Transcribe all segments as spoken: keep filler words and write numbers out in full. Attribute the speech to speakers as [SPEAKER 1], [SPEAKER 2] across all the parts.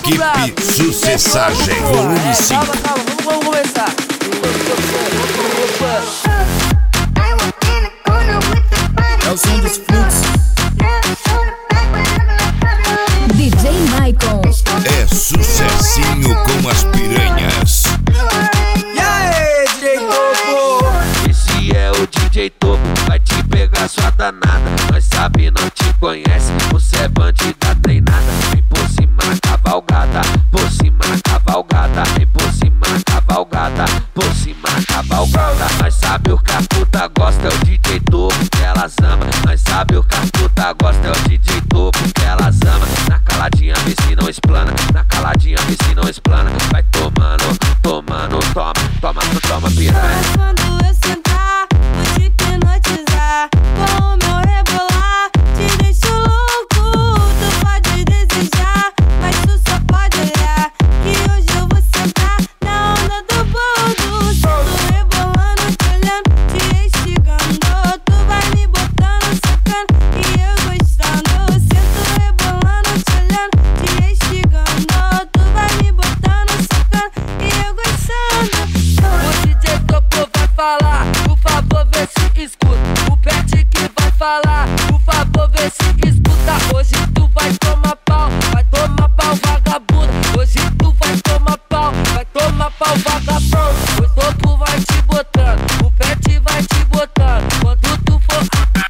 [SPEAKER 1] Equipe Sucessagem, volume cinco.
[SPEAKER 2] Calma, calma, vamos, vamos começar.
[SPEAKER 3] É o som dos fluxos.
[SPEAKER 4] D J Maicon.
[SPEAKER 1] É sucessinho com as piranhas.
[SPEAKER 2] E aí, D J Topo?
[SPEAKER 5] Esse é o D J Topo, vai te pegar sua danada. Nós sabe, não te conhece, você é bandida treinada. Vem por cima na cavalgada, por cima na cavalgada. Vem por cima na cavalgada, por cima na cavalgada. Nós sabe o que a puta gosta, é o D J Topo que elas amam. Nós sabe o que a puta gosta, é o D J Topo que elas amam. Na caladinha vê se não explana, na caladinha vê se não explana. Vai tomando, tomando, toma, toma, toma piranha.
[SPEAKER 6] Quando eu sentar, vou te hipnotizar. Com o meu rebolar, te deixo louco. Tu pode desejar, mas tu só pode olhar. Que hoje eu vou sentar na onda do boldo. Sinto rebolando, te olhando, te instigando. Tu vai me botando, sacando e eu gostando. Sinto rebolando, te olhando, te instigando. Tu vai me botando, sacando e eu gostando.
[SPEAKER 2] O D J Topo vai falar, por favor vê se escuta. O Pet que vai falar, por favor vê se escuta. Hoje tu vai tomar pau, vai tomar pau vagabundo. Hoje tu vai tomar pau, vai tomar pau vagabundo. O Topo vai te botando, o Pet vai te botando. Quando tu for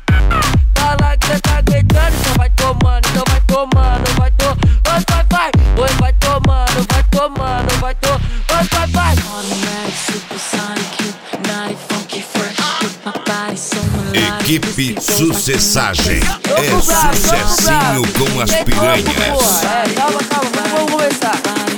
[SPEAKER 2] falar que cê tá gritando, então vai tomando, então vai tomando, vai to, oi vai vai, oi vai tomando, vai tomando, vai to, oi vai vai.
[SPEAKER 3] Automatic, supersonic, hypnotic, funky, fresh. With my body so melodic.
[SPEAKER 1] Equipe Sucessagem. É sucessinho com as piranhas.
[SPEAKER 2] É, calma, calma, vamos, vamos começar.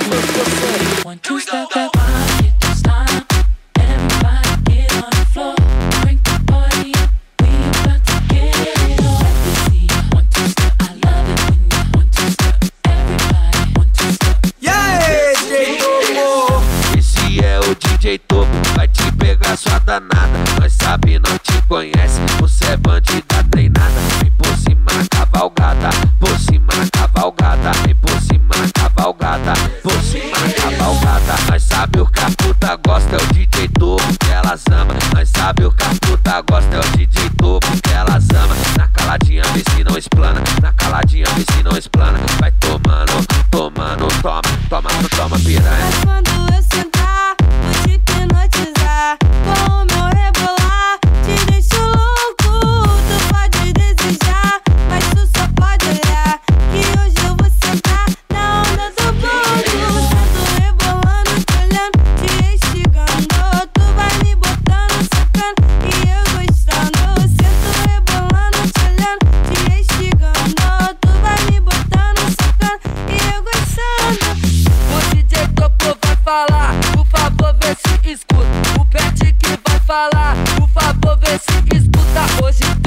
[SPEAKER 3] One, two, step, step, body, don't stop. Everybody get on the floor. Crank the party up, we about to get it on. Let me see. One, two, step, I love it when you one, two, step. Everybody, one, two, step.
[SPEAKER 2] E aí, D J Topo?
[SPEAKER 5] Esse é o D J Topo, vai te pegar sua danada. Nós sabe, não te conhece, você é bandida treinada. Vem por cima na cavalgada, por cima na cavalgada. Vem por cima na cavalgada, por cima na cavalgada. Nós sabe o que a puta gosta, é o D J Topo que elas amam. Nós sabe o que a puta gosta, é o D J Topo que elas amam. Na caladinha vê se não explana, na caladinha vê se não explana. Vai tomando, tomando, toma, toma, toma piranha.
[SPEAKER 6] Mas quando eu sentar, vou te hipnotizar. Com o meu rebolar, te deixo louco. Tu pode desejar, mas tu só pode olhar. Que hoje eu vou sentar na onda do boldo. Sinto rebolando, te olhando, te instigando. Tu vai me botando, sacando e eu gostando. Sinto rebolando, te olhando, te instigando. Tu vai me botando, sacando e eu gostando.
[SPEAKER 2] O D J Topo vai falar, por favor vê se escuta. O Pet que vai falar, por favor vê se escuta. Hoje